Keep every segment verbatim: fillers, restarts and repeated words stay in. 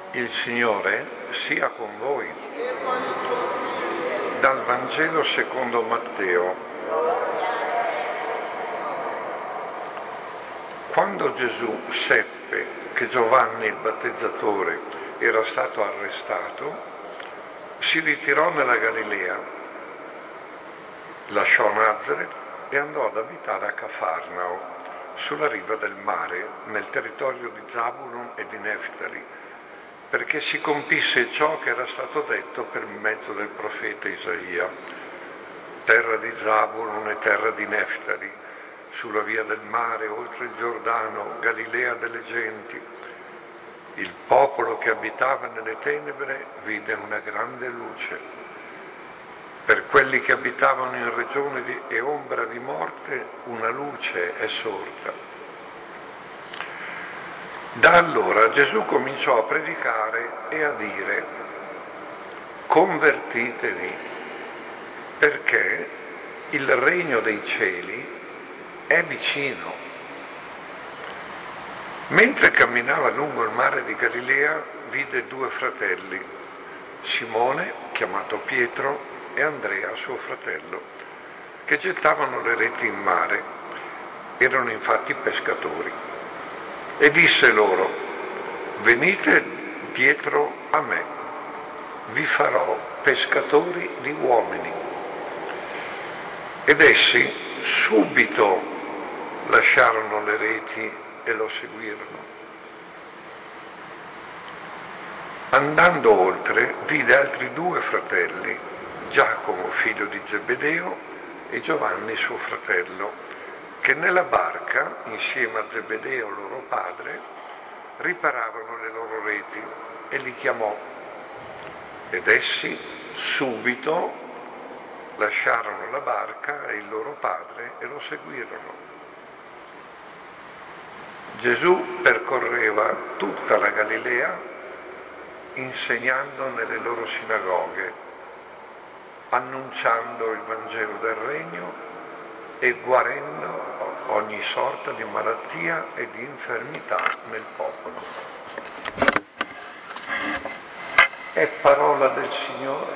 Il Signore sia con voi. Dal Vangelo secondo Matteo. Quando Gesù seppe che Giovanni il battezzatore era stato arrestato, si ritirò nella Galilea, lasciò Nazaret e andò ad abitare a Cafarnao, sulla riva del mare, nel territorio di Zabulon e di Neftali, perché si compisse ciò che era stato detto per mezzo del profeta Isaia: terra di Zabulon e terra di Neftali, sulla via del mare, oltre il Giordano, Galilea delle genti. Il popolo che abitava nelle tenebre vide una grande luce. Per quelli che abitavano in regione di, e ombra di morte, una luce è sorta. Da allora Gesù cominciò a predicare e a dire: convertitevi, perché il regno dei cieli è vicino. Mentre camminava lungo il mare di Galilea, vide due fratelli, Simone, chiamato Pietro, e Andrea, suo fratello, che gettavano le reti in mare. Erano infatti pescatori. E disse loro: venite dietro a me, vi farò pescatori di uomini. Ed essi subito lasciarono le reti e lo seguirono. Andando oltre, vide altri due fratelli, Giacomo, figlio di Zebedeo, e Giovanni, suo fratello, che nella barca, insieme a Zebedeo, loro padre, riparavano le loro reti, e li chiamò. Ed essi subito lasciarono la barca e il loro padre e lo seguirono. Gesù percorreva tutta la Galilea, insegnando nelle loro sinagoghe, annunciando il Vangelo del Regno e guarendo ogni sorta di malattia e di infermità nel popolo. È parola del Signore.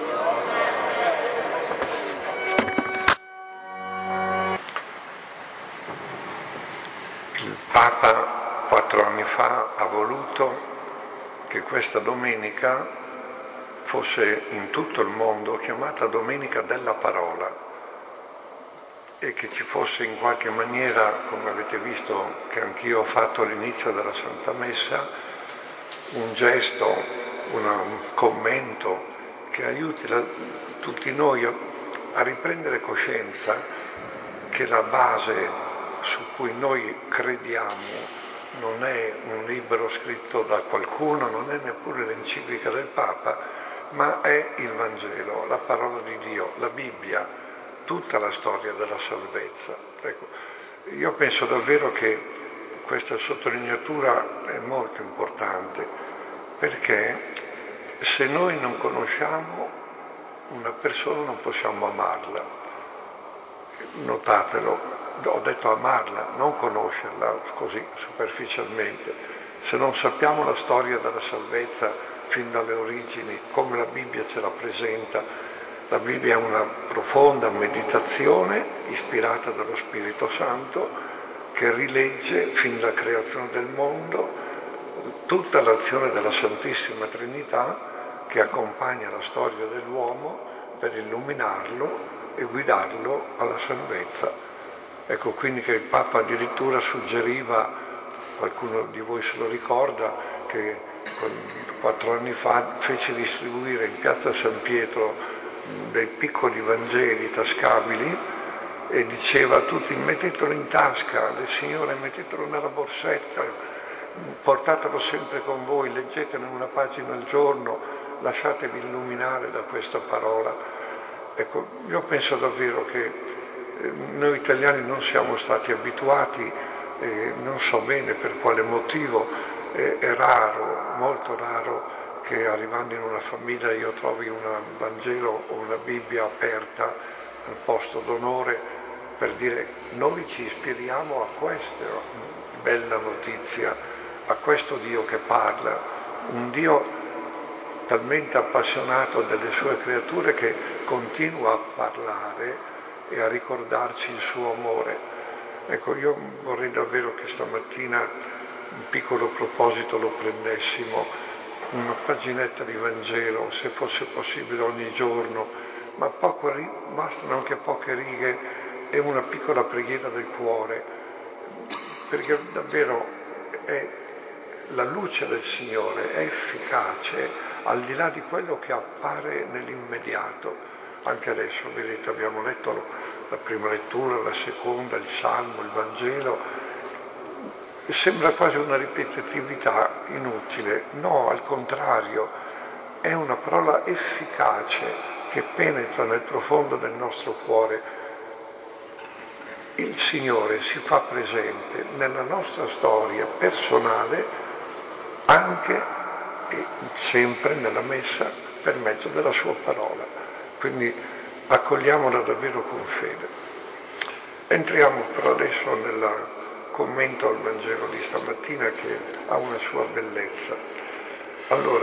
Il Papa quattro anni fa ha voluto che questa domenica fosse in tutto il mondo chiamata Domenica della Parola, e che ci fosse in qualche maniera, come avete visto che anch'io ho fatto all'inizio della Santa Messa, un gesto, una, un commento che aiuti la, tutti noi a, a riprendere coscienza che la base su cui noi crediamo non è un libro scritto da qualcuno, non è neppure l'enciclica del Papa, ma è il Vangelo, la parola di Dio, la Bibbia, tutta la storia della salvezza. Ecco, io penso davvero che questa sottolineatura è molto importante, perché se noi non conosciamo una persona non possiamo amarla. Notatelo, ho detto amarla, non conoscerla così superficialmente. Se non sappiamo la storia della salvezza fin dalle origini, come la Bibbia ce la presenta. La Bibbia è una profonda meditazione ispirata dallo Spirito Santo che rilegge fin dalla creazione del mondo tutta l'azione della Santissima Trinità che accompagna la storia dell'uomo per illuminarlo e guidarlo alla salvezza. Ecco quindi che il Papa addirittura suggeriva, qualcuno di voi se lo ricorda, che quattro anni fa fece distribuire in piazza San Pietro dei piccoli Vangeli tascabili e diceva a tutti: mettetelo in tasca, le signore mettetelo nella borsetta, portatelo sempre con voi, leggetene una pagina al giorno, lasciatevi illuminare da questa parola. Ecco, io penso davvero che noi italiani non siamo stati abituati, eh, non so bene per quale motivo, eh, è raro, molto raro, che arrivando in una famiglia io trovi un Vangelo o una Bibbia aperta al posto d'onore per dire: noi ci ispiriamo a questa bella notizia, a questo Dio che parla, un Dio talmente appassionato delle sue creature che continua a parlare e a ricordarci il suo amore. Ecco, io vorrei davvero che stamattina un piccolo proposito lo prendessimo, una paginetta di Vangelo, se fosse possibile ogni giorno, ma poco, bastano anche poche righe e una piccola preghiera del cuore, perché davvero è la luce del Signore, è efficace al di là di quello che appare nell'immediato. Anche adesso, vedete, abbiamo letto la prima lettura, la seconda, il Salmo, il Vangelo. Sembra quasi una ripetitività inutile. No, al contrario, è una parola efficace che penetra nel profondo del nostro cuore. Il Signore si fa presente nella nostra storia personale anche e sempre nella Messa per mezzo della sua parola. Quindi accogliamola davvero con fede. Entriamo però adesso nel commento al Vangelo di stamattina che ha una sua bellezza. Allora,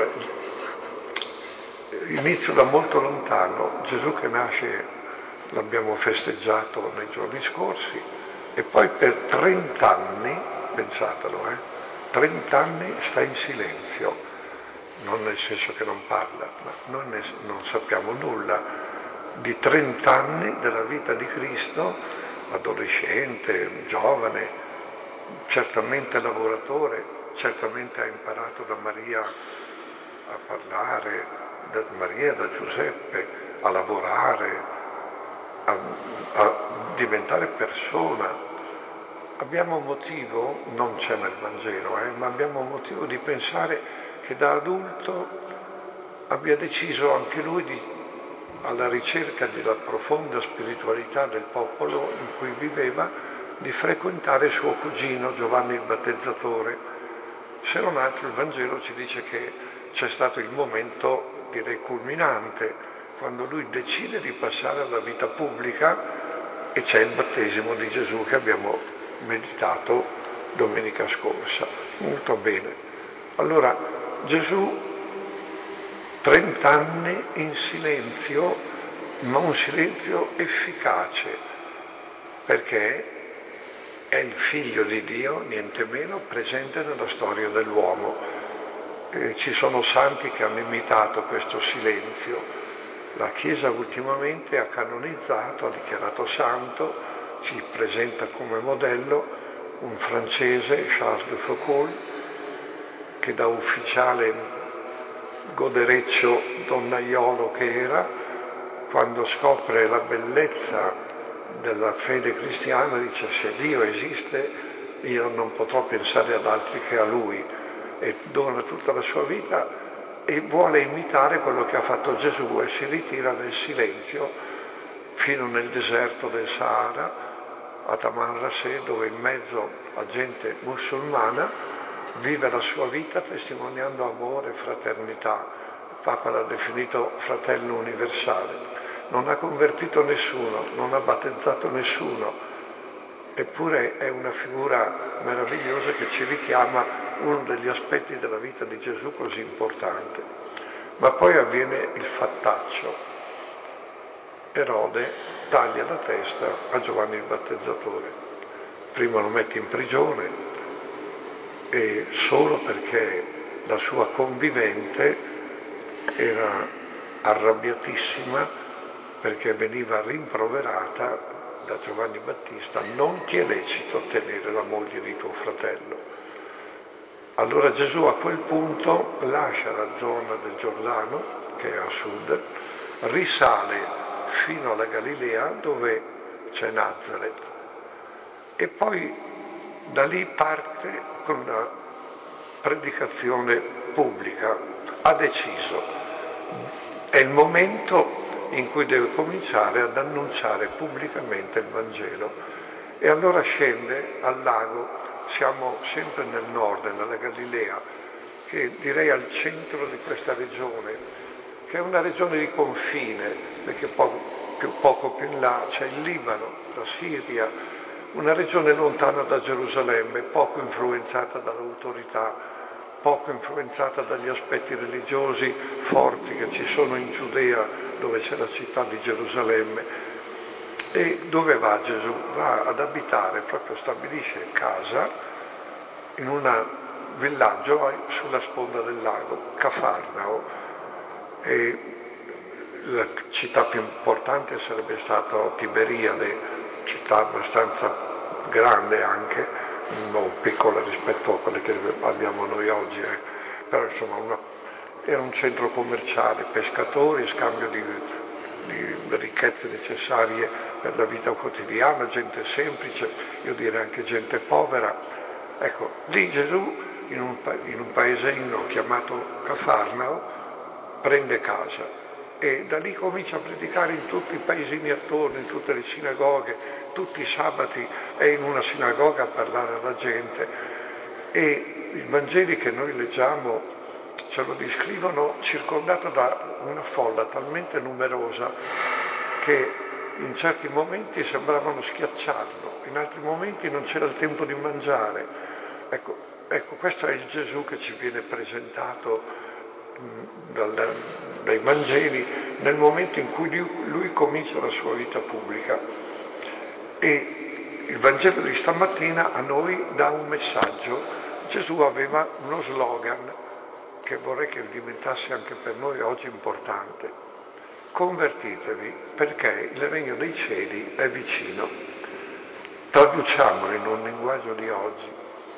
inizio da molto lontano, Gesù che nasce, l'abbiamo festeggiato nei giorni scorsi, e poi per trent'anni, pensatelo, eh, trent'anni sta in silenzio, non nel senso che non parla, ma noi ne, non sappiamo nulla di trent'anni della vita di Cristo, adolescente, giovane, certamente lavoratore, certamente ha imparato da Maria a parlare, da Maria, da Giuseppe, a lavorare, a, a diventare persona. Abbiamo motivo, non c'è nel Vangelo, eh, ma abbiamo motivo di pensare che da adulto abbia deciso anche lui, di, alla ricerca della profonda spiritualità del popolo in cui viveva, di frequentare suo cugino Giovanni il Battezzatore. Se non altro il Vangelo ci dice che c'è stato il momento, direi, culminante, quando lui decide di passare alla vita pubblica e c'è il battesimo di Gesù che abbiamo meditato domenica scorsa. Molto bene. Allora, Gesù, trent'anni in silenzio, ma un silenzio efficace, perché è il figlio di Dio, niente meno, presente nella storia dell'uomo. Eh, ci sono santi che hanno imitato questo silenzio. La Chiesa ultimamente ha canonizzato, ha dichiarato santo, ci presenta come modello un francese, Charles de Foucault, che da ufficiale godereccio donnaiolo che era, quando scopre la bellezza della fede cristiana dice: se Dio esiste io non potrò pensare ad altri che a Lui, e dona tutta la sua vita e vuole imitare quello che ha fatto Gesù e si ritira nel silenzio fino nel deserto del Sahara, a Taman Rasè, dove in mezzo a gente musulmana vive la sua vita testimoniando amore e fraternità. Il Papa l'ha definito fratello universale. Non ha convertito nessuno, non ha battezzato nessuno, eppure è una figura meravigliosa che ci richiama uno degli aspetti della vita di Gesù così importante. Ma poi avviene il fattaccio. Erode taglia la testa a Giovanni il Battezzatore. Prima lo mette in prigione, e solo perché la sua convivente era arrabbiatissima perché veniva rimproverata da Giovanni Battista: non ti è lecito tenere la moglie di tuo fratello. Allora Gesù a quel punto lascia la zona del Giordano, che è a sud, risale fino alla Galilea dove c'è Nazaret, e poi da lì parte con una predicazione pubblica. Ha deciso, è il momento in cui deve cominciare ad annunciare pubblicamente il Vangelo, e allora scende al lago. Siamo sempre nel nord, nella Galilea, che direi al centro di questa regione, che è una regione di confine, perché poco più, poco più in là c'è il Libano, la Siria, una regione lontana da Gerusalemme, poco influenzata dall'autorità, poco influenzata dagli aspetti religiosi forti che ci sono in Giudea, dove c'è la città di Gerusalemme. E dove va Gesù? Va ad abitare, proprio stabilisce casa in un villaggio sulla sponda del lago, Cafarnao. E la città più importante sarebbe stata Tiberiade, città abbastanza grande anche, non piccola rispetto a quelle che abbiamo noi oggi, eh. Però insomma una, era un centro commerciale, pescatori, scambio di, di ricchezze necessarie per la vita quotidiana, gente semplice, io direi anche gente povera. Ecco, lì Gesù in un, in un paesino chiamato Cafarnao prende casa e da lì comincia a predicare in tutti i paesini attorno, in tutte le sinagoghe, tutti i sabati è in una sinagoga a parlare alla gente. E i Vangeli che noi leggiamo ce lo descrivono circondato da una folla talmente numerosa che in certi momenti sembravano schiacciarlo, in altri momenti non c'era il tempo di mangiare. Ecco, ecco questo è il Gesù che ci viene presentato Dal, dai Vangeli nel momento in cui lui, lui comincia la sua vita pubblica. E il Vangelo di stamattina a noi dà un messaggio. Gesù aveva uno slogan che vorrei che diventasse anche per noi oggi importante: convertitevi perché il regno dei cieli è vicino. Traduciamolo in un linguaggio di oggi.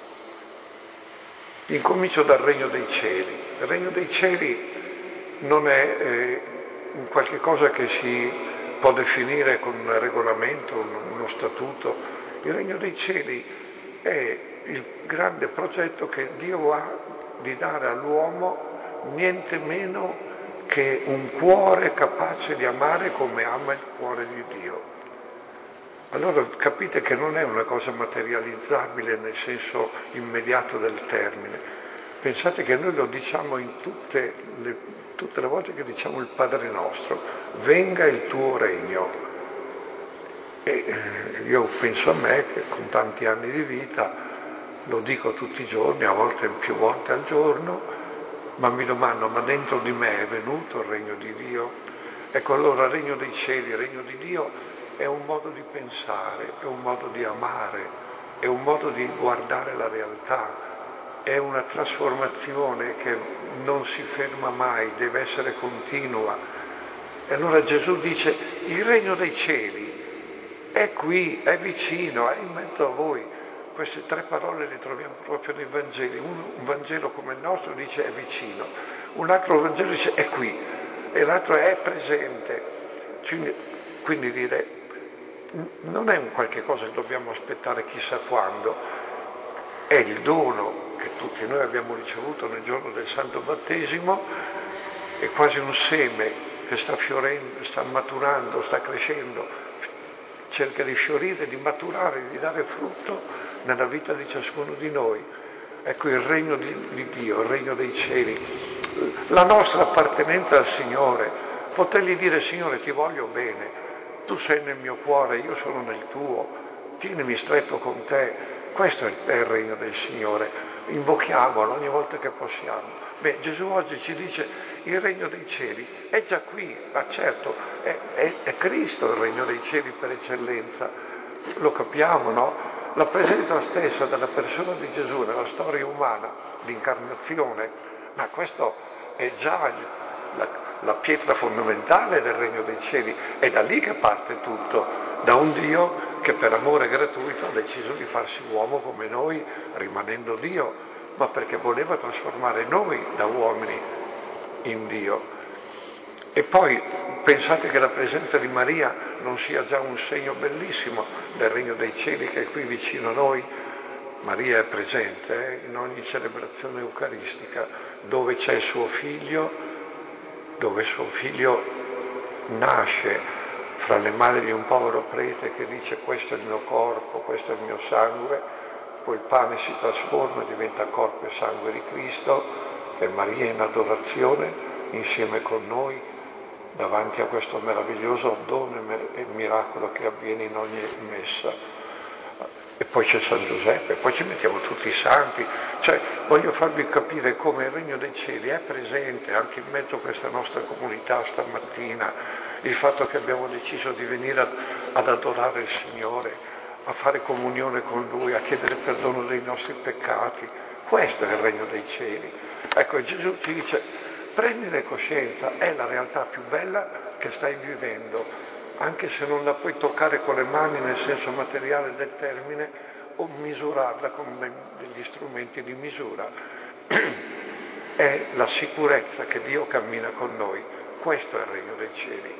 Incomincio dal regno dei cieli. Il regno dei cieli non è eh, un qualche cosa che si può definire con un regolamento, uno statuto. Il regno dei cieli è il grande progetto che Dio ha di dare all'uomo niente meno che un cuore capace di amare come ama il cuore di Dio. Allora capite che non è una cosa materializzabile nel senso immediato del termine. Pensate che noi lo diciamo in tutte le, tutte le volte che diciamo il Padre nostro: venga il tuo regno. E io penso a me che con tanti anni di vita lo dico tutti i giorni, a volte più volte al giorno, ma mi domando: ma dentro di me è venuto il regno di Dio? Ecco, allora il regno dei cieli, il regno di Dio è un modo di pensare, è un modo di amare, è un modo di guardare la realtà, è una trasformazione che non si ferma mai, deve essere continua. E allora Gesù dice: il regno dei cieli è qui, è vicino, è in mezzo a voi. Queste tre parole le troviamo proprio nei Vangeli. Un, un Vangelo come il nostro dice è vicino, un altro Vangelo dice è qui, e l'altro è presente. Quindi, quindi dire, non è un qualche cosa che dobbiamo aspettare chissà quando, è il dono che tutti noi abbiamo ricevuto nel giorno del Santo Battesimo, è quasi un seme che sta fiorendo, sta maturando, sta crescendo, cerca di fiorire, di maturare, di dare frutto nella vita di ciascuno di noi. Ecco il regno di, di Dio, il regno dei cieli, la nostra appartenenza al Signore, potergli dire: Signore, ti voglio bene, tu sei nel mio cuore, io sono nel tuo, tienimi stretto con te. Questo è il regno del Signore, invochiamolo ogni volta che possiamo. Beh, Gesù oggi ci dice: il regno dei cieli è già qui, ma certo, è, è, è Cristo il regno dei cieli per eccellenza, lo capiamo, no? La presenza stessa della persona di Gesù nella storia umana, l'incarnazione, ma questo è già il, la, la pietra fondamentale del regno dei cieli, è da lì che parte tutto, da un Dio che per amore gratuito ha deciso di farsi uomo come noi, rimanendo Dio, ma perché voleva trasformare noi da uomini in Dio. E poi pensate che la presenza di Maria non sia già un segno bellissimo del regno dei cieli che è qui vicino a noi. Maria è presente eh, in ogni celebrazione eucaristica, dove c'è il suo figlio, dove suo figlio nasce fra le mani di un povero prete che dice: questo è il mio corpo, questo è il mio sangue, poi il pane si trasforma, diventa corpo e sangue di Cristo, e Maria in adorazione insieme con noi davanti a questo meraviglioso dono e miracolo che avviene in ogni messa. e poi c'è San Giuseppe, poi ci mettiamo tutti i santi, cioè voglio farvi capire come il Regno dei Cieli è presente anche in mezzo a questa nostra comunità stamattina, il fatto che abbiamo deciso di venire ad, ad adorare il Signore, a fare comunione con Lui, a chiedere perdono dei nostri peccati, questo è il Regno dei Cieli. Ecco, Gesù ci dice, prendine coscienza, è la realtà più bella che stai vivendo, anche se non la puoi toccare con le mani nel senso materiale del termine o misurarla con degli strumenti di misura. È la sicurezza che Dio cammina con noi, questo è il Regno dei Cieli.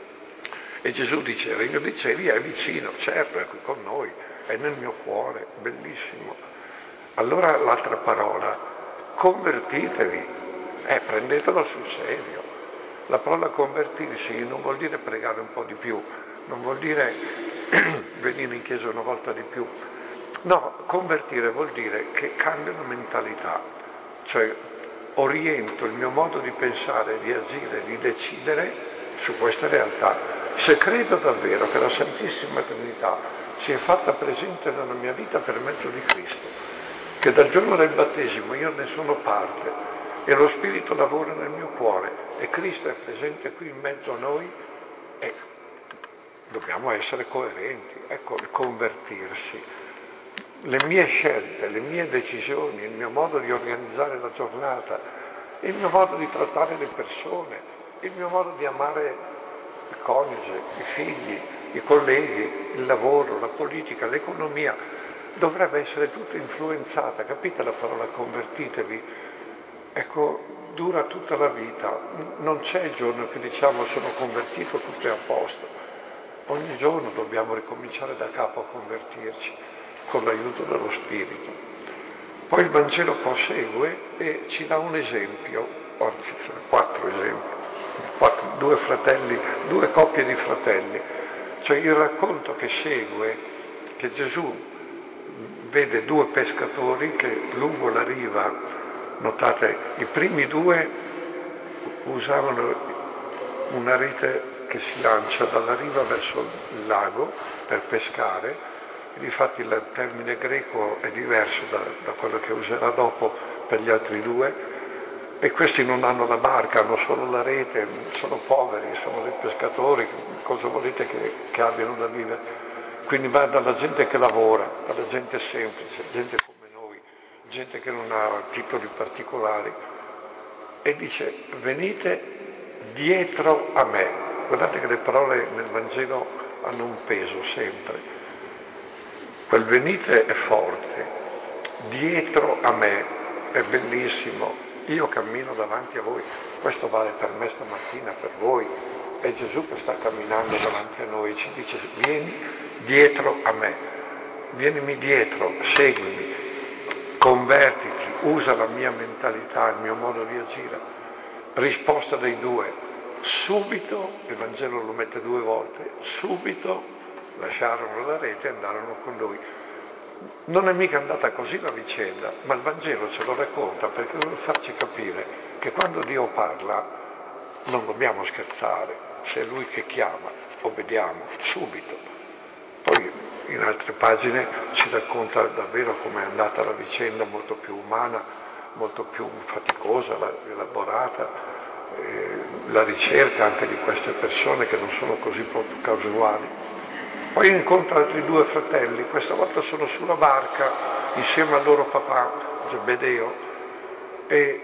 E Gesù dice, il Regno dei Cieli è vicino, certo, è qui con noi, è nel mio cuore, bellissimo. Allora l'altra parola, convertitevi, eh, prendetelo sul serio. La parola convertirsi non vuol dire pregare un po' di più, non vuol dire venire in chiesa una volta di più. No, convertire vuol dire che cambia la mentalità, cioè oriento il mio modo di pensare, di agire, di decidere su queste realtà. Se credo davvero che la Santissima Trinità si è fatta presente nella mia vita per mezzo di Cristo, che dal giorno del battesimo io ne sono parte, e lo Spirito lavora nel mio cuore e Cristo è presente qui in mezzo a noi, e dobbiamo essere coerenti. Ecco il convertirsi. Le mie scelte, le mie decisioni, il mio modo di organizzare la giornata, il mio modo di trattare le persone, il mio modo di amare il coniuge, i figli, i colleghi, il lavoro, la politica, l'economia, dovrebbe essere tutto influenzata, capite la parola convertitevi? Ecco, dura tutta la vita, non c'è il giorno che diciamo sono convertito, tutto è a posto. Ogni giorno dobbiamo ricominciare da capo a convertirci, con l'aiuto dello Spirito. Poi il Vangelo prosegue e ci dà un esempio, oggi sono quattro esempi, quattro, due fratelli, due coppie di fratelli, cioè il racconto che segue, che Gesù vede due pescatori che lungo la riva, notate, i primi due usavano una rete che si lancia dalla riva verso il lago per pescare, e difatti il termine greco è diverso da, da quello che userà dopo per gli altri due, e questi non hanno la barca, hanno solo la rete, sono poveri, sono dei pescatori, cosa volete che, che abbiano da vivere? Quindi va dalla gente che lavora, dalla gente semplice, gente come gente che non ha titoli particolari, e dice venite dietro a me. Guardate che le parole nel Vangelo hanno un peso sempre. Quel venite è forte, dietro a me è bellissimo, io cammino davanti a voi, questo vale per me stamattina, per voi, è Gesù che sta camminando davanti a noi, ci dice vieni dietro a me, vienimi dietro, seguimi, convertiti, usa la mia mentalità, il mio modo di agire. Risposta dei due, subito, il Vangelo lo mette due volte, subito lasciarono la rete e andarono con lui. Non è mica andata così la vicenda, ma il Vangelo ce lo racconta perché vuole farci capire che quando Dio parla non dobbiamo scherzare, se è Lui che chiama, obbediamo subito. Poi in altre pagine ci racconta davvero com'è andata la vicenda, molto più umana, molto più faticosa, elaborata, eh, la ricerca anche di queste persone che non sono così proprio casuali. Poi incontra altri due fratelli, questa volta sono sulla barca insieme al loro papà, Zebedeo, e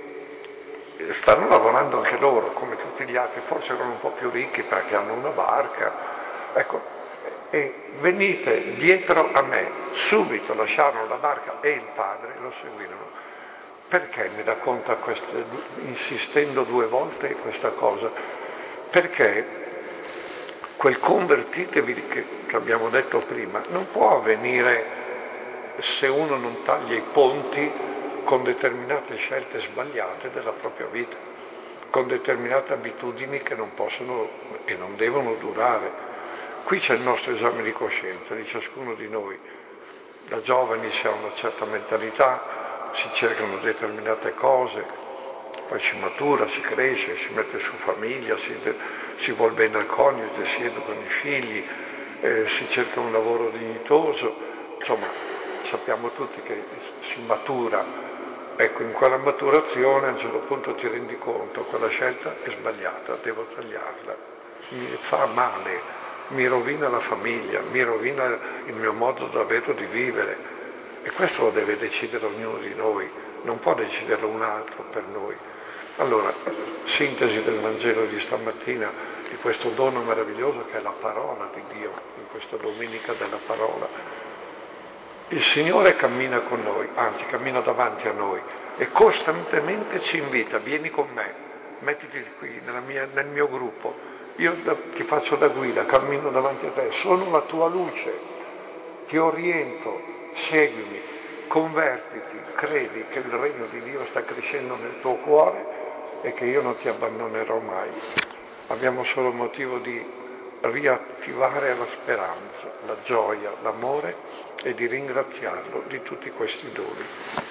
stanno lavorando anche loro, come tutti gli altri, forse erano un po' più ricchi perché hanno una barca, ecco. E venite dietro a me, subito lasciarono la barca e il padre lo seguirono. Perché mi racconta queste, insistendo due volte questa cosa? Perché quel convertitevi che, che abbiamo detto prima non può avvenire se uno non taglia i ponti con determinate scelte sbagliate della propria vita, con determinate abitudini che non possono e non devono durare. Qui c'è il nostro esame di coscienza di ciascuno di noi. Da giovani si ha una certa mentalità, si cercano determinate cose, poi si matura, si cresce, si mette su famiglia, si, si vuol bene al coniuge, si educano i figli, eh, si cerca un lavoro dignitoso, insomma, sappiamo tutti che si matura. Ecco, in quella maturazione a un certo punto ti rendi conto che quella scelta è sbagliata, devo tagliarla, mi fa male, mi rovina la famiglia, mi rovina il mio modo davvero di vivere. E questo lo deve decidere ognuno di noi, non può decidere un altro per noi. Allora, sintesi del Vangelo di stamattina, di questo dono meraviglioso che è la parola di Dio, in questa domenica della parola. Il Signore cammina con noi, anzi cammina davanti a noi e costantemente ci invita, vieni con me, mettiti qui nella mia, nel mio gruppo, io da, ti faccio da guida, cammino davanti a te, sono la tua luce, ti oriento, seguimi, convertiti, credi che il regno di Dio sta crescendo nel tuo cuore e che io non ti abbandonerò mai. Abbiamo solo motivo di riattivare la speranza, la gioia, l'amore e di ringraziarlo di tutti questi doni.